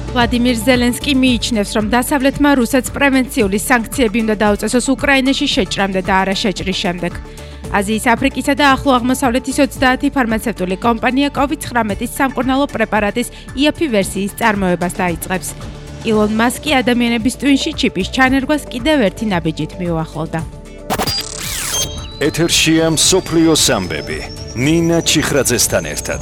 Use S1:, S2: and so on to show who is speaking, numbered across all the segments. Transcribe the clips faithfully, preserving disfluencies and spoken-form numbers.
S1: ვლადიმირ ზელენსკი მიიჩნევს, რომ დასავლეთმა რუსეთს პრევენციული სანქციები უნდა დაუწესოს უკრაინაში შეჭრამდე და არა შეჭრის შემდეგ. აზიის, აფრიკისა და ახლო აღმოსავლეთის ოცდაათი ფარმაცევტული კომპანია კოვიდ ცხრამეტის სამკურნალო პრეპარატის იაფი ვერსიის წარმოებას დაიწყებს. ილონ მასკი ადამიანების ტვინში ჩიპის ჩანერგვას კიდევ ერთი ნაბიჯით მიუახლოვდა.
S2: ეთერშია მსოფლიო სამბები. ნინა ჩიხრაძესთან ერთად.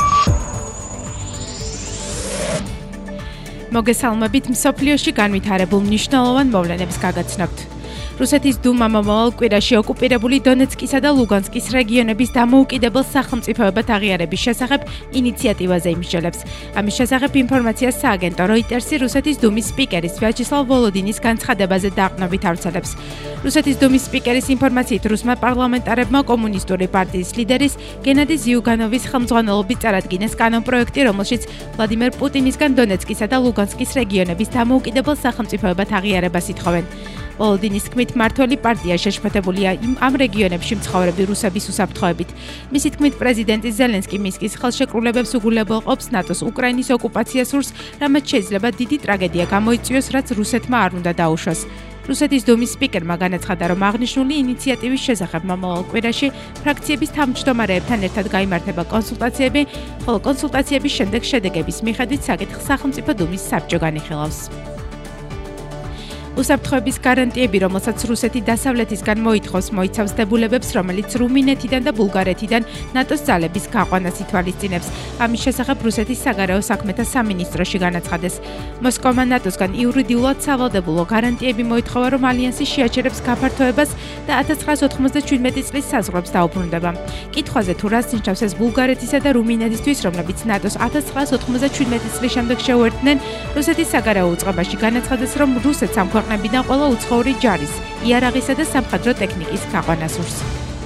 S1: მოგესალმებით მსოფლიოში განვითარებულ მნიშვნელოვან მოვლენებს გაგაცნობთ. რუსეთის დუმა მომავალ კვირაში ოკუპირებული დონეცკისა და ლუგანსკის რეგიონების დამოუკიდებელ სახელმწიფოებად აღიარების შესახებ ინიციატივაზე იმსჯელებს. ამის შესახებ ინფორმაციას სააგენტო როიტერსი რუსეთის დუმის სპიკერის ვიაჩესლავ ვოლოდინის განცხადებაზე დაყნობით ავრცელებს. რუსეთის დუმის სპიკერის ინფორმაციით რუსმა პარლამენტარებმა კომუნისტური პარტიის ლიდერის გენადი ზიუგანოვის ხელმძღვანელობით წარადგინეს კანონპროექტი, რომელშიც ვლადიმერ პუტინისგან დონეცკისა და ლუგანსკის რეგიონების დამოუკიდებელ სახელმწიფოებად აღიარებას ითხოვენ. ვოლოდინის თქმით, მმართველი პარტია შეშფოთებულია იმ ამ რეგიონებში მცხოვრები რუსების უსაფრთხოებით. მისი თქმით, პრეზიდენტი ზელენსკი მისკის ხელშეკრულებებს უგულებელყოფს ნატოს უკრაინის ოკუპაციას სურს, რამაც შეიძლება დიდი ტრაგედია გამოიწვიოს, რაც რუსეთმა არ უნდა დაუშვას. რუსეთის დუმის სპიკერმა განაცხადა, რომ აღნიშნული ინიციატივის შესახებ მომავალ კვირაში ფრაქციების თავმჯდომარეებთან ერთად გაიმართება კონსულტაციები, ხოლო კონსულტაციების შემდეგ შედეგების მიხედვით საკითხს სახელმწიფო დუმის საბჭო განიხილავს. უსაფრთხოების გარანტიები, რომელსაც რუსეთი დასავლეთისგან მოითხოვს, მოიცავს დებულებებს, რომელიც რუმინეთიდან და ბულგარეთიდან ნატოს ძალების გაყვანას ითვალისწინებს. ამის შესახებ რუსეთის საგარეო საქმეთა სამინისტროში განაცხადეს. მოსკოვმა ნატოსგან იურიდიულად სავალდებულო გარანტიები მოითხოვა, რომ ალიანსი შეაჩერებს გაფართოებას და ათას ცხრაას ოთხმოცდაჩვიდმეტი წლის საზღვრებს დაუბრუნდება. კითხვაზე თუ რას ნიშნავს ეს ბულგარეთისა და რუმინეთისთვის, რომლებიც ნატოს ათას ცხრაას ოთხმოცდაჩვიდმეტი წლის შემდეგ შეუერთდნენ, რუსეთის საგარეო უწყებაში განაცხადეს, რომ რუსეთს ამ ქვეყნებიდან ყველა უცხოური ჯარის, იარაღისა და სამხედრო ტექნიკის გაყვანას სურს.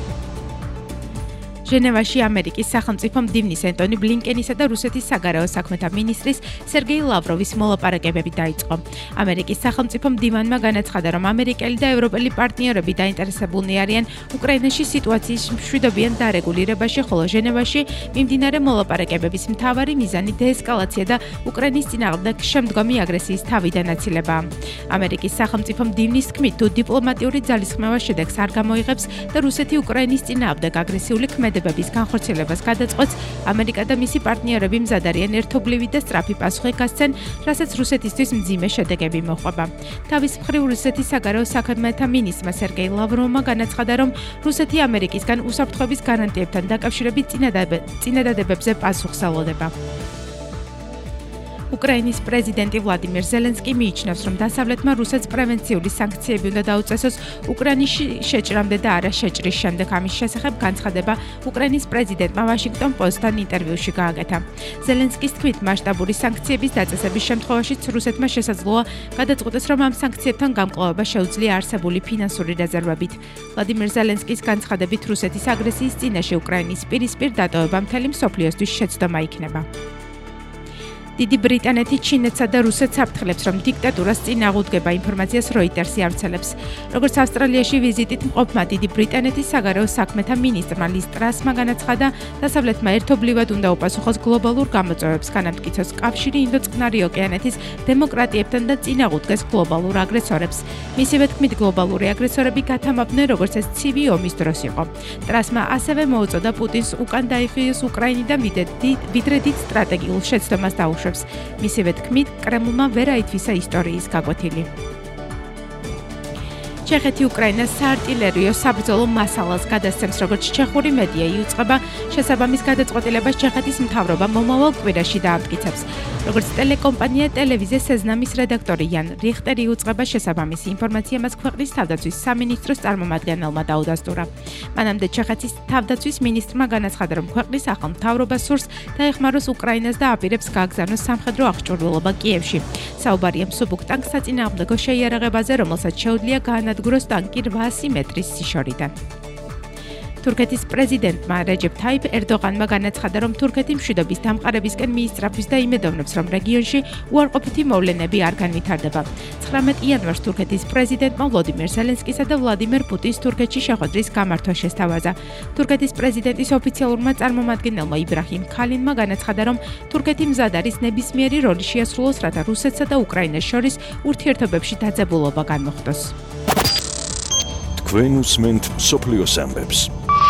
S1: ჟენევაში ამერიკის სახელმწიფო მდივნის ენტონი ბლინკენისა და რუსეთის საგარეო საქმეთა მინისტრის სერგეი ლავროვის მოლაპარაკებები დაიწყო. ამერიკის სახელმწიფო მდივანმა განაცხადა, რომ ამერიკელი და ევროპელი პარტნიორები დაინტერესებულნი არიან უკრაინაში სიტუაციის მშვიდობიან დარეგულირებაში, ხოლო ჟენევაში მიმდინარე მოლაპარაკებების მთავარი მიზანი დეესკალაცია და უკრაინის წინააღმდეგ შემდგომი აგრესიის თავიდან აცილებაა. ამერიკის სახელმწიფო მდივნის თქმით, თუ დიპლომატიური ძალისხმევა შედეგს არ გამოიღებს და რუსეთი უკრაინის წინააღმდეგ აგრესიული ქმედებების განხორციელებას გადაწყვეტს, ამერიკა და მისი პარტნიორები მზად არიან ერთობლივი და სწრაფი პასუხი გასცენ, რასაც რუსეთისთვის მძიმე შედეგები მოჰყვება. თავის მხრივ რუსეთის საგარეო საქმეთა მინისტრმა სერგეი ლავროვმა განაცხადა, რომ რუსეთი ამერიკისგან უსაფრთხოების გარანტიებთან დაკავშირებით წინადადებებზე პასუხს ელოდება. უკრაინის პრეზიდენტი ვლადიმირ ზელენსკი მიიჩნევს, რომ დასავლეთმა რუსეთს პრევენციული სანქციები უნდა დაუწესოს უკრაინაში შეჭრამდე და არა შეჭრის შემდეგ. ამის შესახებ განცხადება უკრაინის პრეზიდენტმა ვაშინგტონ პოსტთან ინტერვიუში გააკეთა. ზელენსკის თქმით, მასშტაბური სანქციების დაწესების შემთხვევაშიც რუსეთმა შესაძლოა გადაწყვეტოს, რომ ამ სანქციებთან გამკლავება შეუძლია არსებული ფინანსური რეზერვებით. ვლადიმირ ზელენსკის განცხადებით, რუსეთის აგრესიის წინაშე უკრაინის პირისპირ დატოვება მთელი მსოფლიოსთვის შეცდომა იქნება. დიდი ბრიტანეთი ჩინეთსა და რუსეთს აფრთხილებს, რომ დიქტატურას წინააღმდეგება ინფორმაციას როიტერსი ავრცელებს. როგორც ავსტრალიაში ვიზიტით მყოფმა დიდი ბრიტანეთის საგარეო საქმეთა მინისტრმა ლის ტრასმა განაცხადა, დასავლეთმა ერთობლივად უნდა უპასუხოს გლობალურ გამოწვევებს, განამტკიცოს კავშირი ინდოწყნარი ოკეანეთის დემოკრატიებთან და წინააღმდეგეს გლობალურ აგრესორებს. მისივე თქმით, გლობალური აგრესორები გათამავდნენ, როგორც ეს ცივი ომის დროს იყო. ტრასმა ასევე მოუწოდა პუტინს უკან დაიხიოს უკრაინიდან ვიდრე დიდ სტრატეგიულ შეცდომას დაუშვებს. მისივე თქმით, კრემლმა ვერ აითვისა ისტორიის გაკვეთილი. ჩეხეთი უკრაინას საარტილერიო საბრძოლო მასალას გადასცემს, როგორც ჩეხური მედია იუწყება, შესაბამის გადაწყვეტილებას ჩეხეთის მთავრობა მომავალ კვირაში დაამტკიცებს. როგორც ტელეკომპანია ტელევიზია სეზნამის რედაქტორი იან რიხტერი იუწყება, შესაბამისი ინფორმაცია მას ქვეყნის თავდაცვის სამინისტროს წარმომადგენელმა დაუდასტურა. მანამდე ჩეხეთის თავდაცვის მინისტრმა განაცხადა, რომ ქვეყნის ახალ მთავრობას სურს დაეხმაროს უკრაინას და აპირებს გააგზავნოს სამხედრო აღჭურვილობა კიევში. საუბარია მსუბუქ ტანკ საწინააღმდეგო შეიარაღებაზე, რომელსაც შეუძლია გაანადგუროს ტანკი რვაასი მეტრის სიშორიდან. თურქეთის პრეზიდენტმა რეჯეფ თაიფ ერდოღანმა განაცხადა, რომ თურქეთი მშვიდობის დამყარებისკენ მიისწრაფვის და იმედოვნებს, რომ რეგიონში უარყოფითი მოვლენები არ განვითარდება. ცხრამეტ იანვარს თურქეთის პრეზიდენტმა ვლოდიმერ ზელენსკისა და ვლადიმერ პუტინის თურქეთში შეხვედრის გამართვა შესთავაზა. თურქეთის პრეზიდენტის ოფიციალურმა წარმომადგენელმა იბრაჰიმ ქალინმა განაცხადა, რომ თურქეთი მზად არის ნებისმიერი როლი შეასრულოს, რათა რუსეთსა და უკრაინას შორის ურთიერთობებში დაძაბულობა განმოხდოს.
S2: თქვენ უსმენთ მსოფლიოს ამბებს.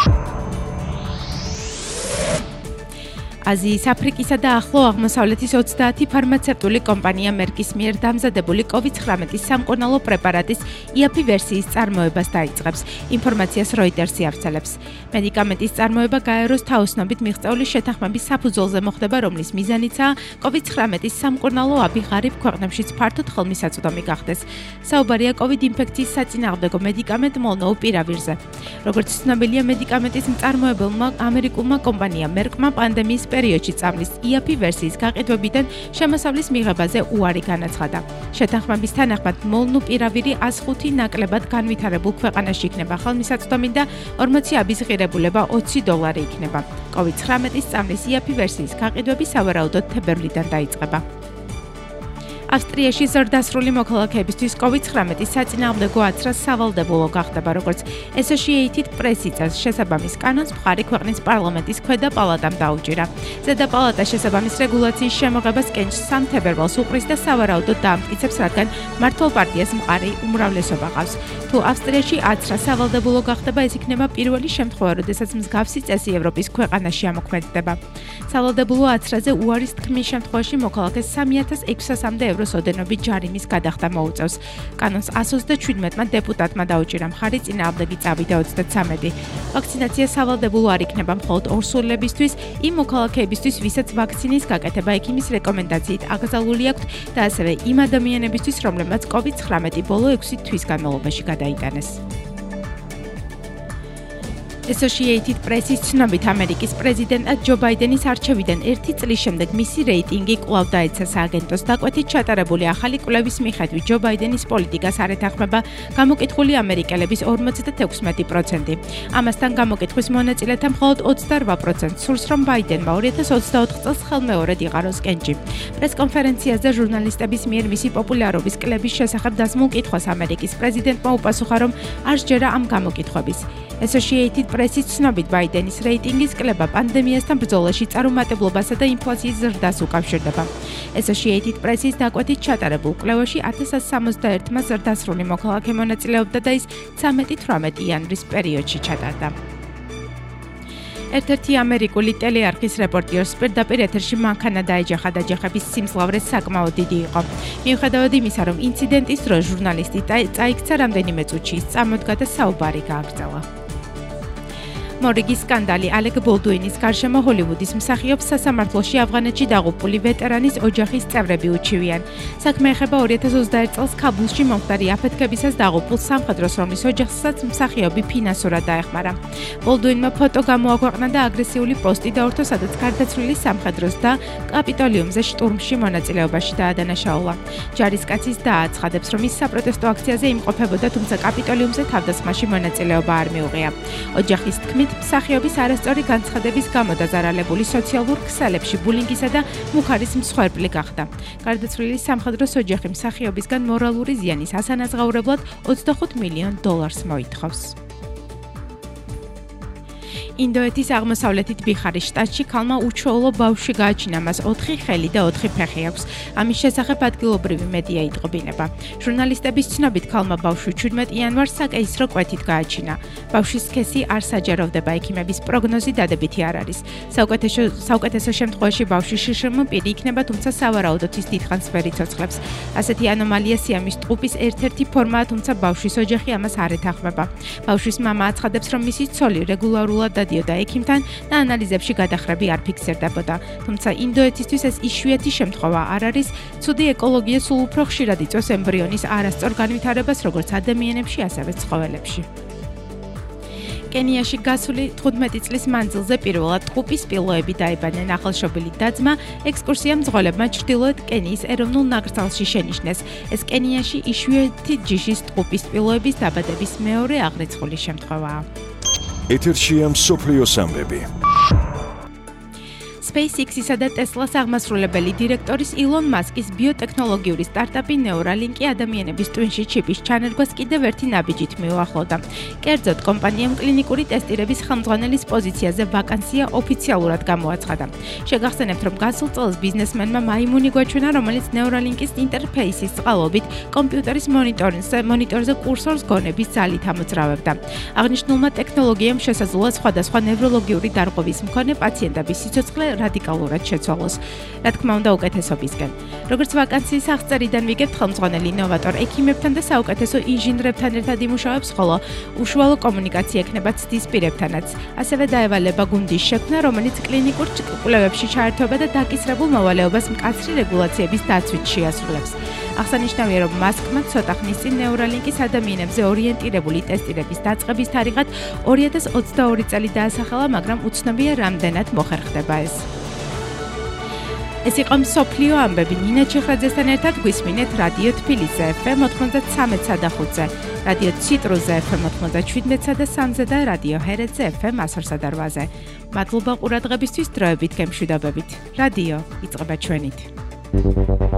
S1: აზიის, აფრიკისა და ახლო აღმოსავლეთის ოცდაათი ფარმაცევტული კომპანია მერკის მიერ დამზადებული კოვიდ ცხრამეტის სამკურნალო პრეპარატის იაფი ვერსიის წარმოებას დაიწყებს. ინფორმაციას როიტერსი ავრცელებს. მედიკამენტის წარმოება გაეროს თაოსნობით მიღწეული შეთანხმების საფუძველზე მოხდება, რომლის მიზანიცაა კოვიდ ცხრამეტის სამკურნალო აბი ღარიბ ქვეყნებშიც ფართოდ ხელმისაწვდომი გახდეს. საუბარია კოვიდ ინფექციის საწინააღმდეგო მედიკამენტ მოლნუპირავირზე. როგორც ცნობილია, მედიკამენტის მწარმოებელმა ამერიკულმა კომპანიამ მერკმა პანდემიის პერიოდში წამლის იაფი ვერსიის გაყიდვებიდან შემოსავლის მიღებაზე უარი განაცხადა. შეთანხმების თანახმად მოლნუპირავირი ას ხუთი ნაკლებად განვითარებულ ქვეყანაში იქნება ხელმისაწვდომი და ორმოცი აბის ღირებულება ოცი დოლარი იქნება. კოვიდ ცხრამეტის წამლის იაფი ვერსიის გაყიდვები სავარაუდოდ თებერვლიდან დაიწყება. ავსტრიაში ზრდასრული მოქალაქეებისთვის კოვიდ ცხრამეტის საწინააღმდეგო აცრა სავალდებულო გახდება, როგორც Associated Press წერს. შესაბამის კანონს მხარი ქვეყნის პარლამენტის ქვედა პალატამ დაუჭირა. ზედა პალატა შესაბამის რეგულაციის შემოღებას კენჭს სამ თებერვალს უყრის და სავარაუდოდ დაამტკიცებს, რადგან მართლ პარტიას მყარი უმრავლესობა ყავს. თუ ავსტრიაში აცრა სავალდებულო გახდება, ეს იქნება პირველი შემთხვევა, როდესაც მსგავსი წესი ევროპის ქვეყანაში ამოქმედდება. სავალდებულო აცრაზე უარის თქმის შემთხვევაში მოქალაქეს სამი ათას ექვსასამდე ევროს ოდენობით ჯარიმის გადახდა მოუწევს. კანონს ას ოცდაჩვიდმეტმა დეპუტატმა დაუჭირა მხარი, წინააღმდეგი წავიდა ოცდაცამეტი. ვაქცინაცია სავალდებულო არ იქნება მხოლოდ ორსულლებისთვის, იმ მოქალაქეებისთვის, ვისაც ვაქცინის გაკეთება ექიმის რეკომენდაციით აკრძალული აქვთ და ასევე იმ ადამიანებისთვის, რომლებმაც კოვიდ ცხრამეტი ბოლო ექვსი თვის განმავლობაში გადაიტანეს. Associated Press-ის ცნობით, ამერიკის პრეზიდენტად ჯო ბაიდენის არჩევიდან ერთი წლის შემდეგ მისი რეიტინგი კვლავ დაეცა სააგენტოს დაკვეთით ჩატარებული ახალი კვლევის მიხედვით ჯო ბაიდენის პოლიტიკას არ ეთანხმება გამოკითხული ამერიკელების ორმოცდათექვსმეტი პროცენტი. ამასთან გამოკითხვის მონაწილეთა მხოლოდ ოცდარვა პროცენტს სურს, რომ ბაიდენმა ორი ათას ოცდაოთხ წელს ხელმეორედ იყაროს კენჭი. პრეს-კონფერენციაზე ჟურნალისტების მიერ მისი პოპულარობის კლების შესახებ დასმულ კითხვას ამერიკის პრეზიდენტმა უპასუხა, რომ არ სჯერა ამ გამოკითხვების. Associated Press-ის ცნობით, ბაიდენის რეიტინგის კლება პანდემიასთან ბრძოლაში წარუმატებლობასა და ინფლაციის ზრდას უკავშირდება. Associated Press-ის დაკვეთით ჩატარებულ კვლევაში ათას ათს სამოცდაერთმა ზრდასრული მოქალაქე მონაწილეობდა და ის ცამეტი თვრამეტი იანვრის პერიოდში ჩატარდა. ერთ-ერთი ამერიკული ტელეარხის რეპორტერს პირდაპირ ეთერში მანქანა დაეჯახა და ჯახების სიმძლავრე საკმაოდ დიდი იყო. მიუხედავად იმისა, რომ ინციდენტის დროს ჟურნალისტი წაიქცა რამდენიმე წუთში, ის წამოდგა და საუბარი გააგრძელა. მორიგის სკანდალი ალეკ ბოლდუინის გარშემო ჰოლივუდის მსახიობს სასამართლოში ავღანეთში დაღუპული ვეტერანის ოჯახის წევრები უჩივიან. საქმე ეხება ორი ათას ოცდაერთ წელს ქაბულში მომხდარი აფეთქებისას დაღუპულ სამხედროს, რომლის ოჯახსაც მსახიობი ფინანსურად დაეხმარა. ბოლდუინმა ფოტო გამოაქვეყნა და აგრესიული პოსტი დაურთო, სადაც გარდაცვლილი სამხედროს და კაპიტოლიუმზე შტურმში მონაწილეობაში დაადანაშაულა. ჯარისკაცის დააცხადებს, რომ ის საპროტესტო აქციაზე იმყოფებოდა, თუმცა კაპიტოლიუმზე თავდასხმაში მონაწილეობა არ მიუღია. ოჯახის თქმით, მსახიობის არასწორი განცხადების გამო დაზარალებული სოციალურ ქსელებში ბულინგისა და მუხარის მსხვერპლი გახდა. გარდაცვლილი სამხედროს ოჯახი მსახიობისგან მორალური ზიანის ასანაზღაურებლად ოცდახუთ მილიონ დოლარს მოითხოვს. ინდოეთის აღმოსავლეთით ბიხარის შტატში ქალმა უჩვეულო ბავშვი გააჩინა, მას ოთხი ხელი და ოთხი ფეხი აქვს. ამის შესახებ ადგილობრივი მედია იტყობინება. ჟურნალისტების ცნობით, ქალმა ბავშვი ჩვიდმეტ იანვარს საკეისრო კვეთით გააჩინა. ბავშვის სქესი არ საჯაროვდება, ექიმების პროგნოზი დადებითი არ არის. საუკეთესო საუკეთესო შემთხვევაში ბავშვი შშმ პირი იქნება, თუმცა სავარაუდოდ ის დიდხანს ვერ იცოცხლებს. ასეთი ანომალია სიამის ტყუპის ერთ-ერთი ფორმაა, თუმცა ბავშვის ოჯახი ამას არ ეთანხმება. ბავშვის მამა აცხადებს, რომ მისი ცოლი რეგულარულად დადიოდა ექიმთან და ანალიზებში გადახრები არ ფიქსირდებოდა. თუმცა ინდოეთისთვის ეს იშვიათი შემთხვევა არ არის. ცუდი ეკოლოგია სულ უფრო ხშირად იწვევს ემბრიონის არასწორ განვითარებას, როგორც ადამიანებში, ასევე ცხოველებში. კენიაში გასული თხუთმეტი წლის მანძილზე პირველად ტყუპის სპილოები დაიბადნენ. ახალშობილი და-ძმა ექსკურსიამ მძღოლებმა ჩრდილოეთ კენიის ეროვნულ ნაკრძალში შენიშნეს. ეს კენიაში იშვიათი ჯიშის ტყუპის სპილოების დაბადების მეორე აღრიცხული შემთხვევაა.
S2: ეთერშია მსოფლიოს ამბები.
S1: SpaceX-ისა და Tesla-s აღმასრულებელი დირექტორის ილონ მასკის ბიოტექნოლოგიური სტარტაპი Neuralink-ი ადამიანების ტვინში ჩიპის ჩანერგვას კიდევ ერთი ნაბიჯით მიუახლოვდა. კერძოდ, კომპანიამ კლინიკური ტესტირების ხელმძღვანელის პოზიციაზე ვაკანსია ოფიციალურად გამოაცხადა. შეგახსენებთ, რომ გასულ წელს ბიზნესმენმა მაიმუნი გვაჩვენა, რომელიც Neuralink-ის ინტერფეისის წყალობით კომპიუტერის მონიტორზე მონიტორზე კურსორს გონების ძალით ამოძრავებდა. აღნიშნულმა ტექნოლოგიამ შესაძლოა სხვადასხვა ნევროლოგიური დარღვევის მქონე პაციენტების სიცოცხლე რადიკალურად შეცვალოს. რა თქმა უნდა, უკეთესობისკენ. როგორც ვაკანსიის აღწერიდან ვიგებთ, ხელმძღვანელი ინოვატორ ექიმებთან და საუკეთესო ინჟინრებთან ერთად იმუშავებს, ხოლო უშუალო კომუნიკაცია ექნება ცდის პირებთანაც. ასევე დაევალება გუნდის შექმნა, რომელიც კლინიკურ კვლევებში ჩაერთვება და დაკისრებულ მოვალეობას მკაცრი რეგულაციების დაცვით შეასრულებს. აღსანიშნავია, რომ მასკმა ცოტა ხნის წინ Neuralink-ის ადამიანებზე ორიენტირებული ტესტირების დაწყების თარიღად ორი ათას ოცდაორი წელი დაასახელა, მაგრამ უცნობია, რამდენად მოხერხდება ეს. ეს იყო მსოფლიო ამბები. ნინა ჩიხრაძესთან ერთად გვისმინეთ რადიო თბილისზე ეფ ემ ოცდაათსა და ხუთზე, რადიო ციტრუსზე ეფ ემ ოცდაშვიდმეტსა და სამზე და რადიო ჰერეთზე ეფ ემ ასურსა და რვაზე. მადლობა ყურადღებისთვის, დროებით გემშვიდობებით. რადიო იწყება ჩვენით.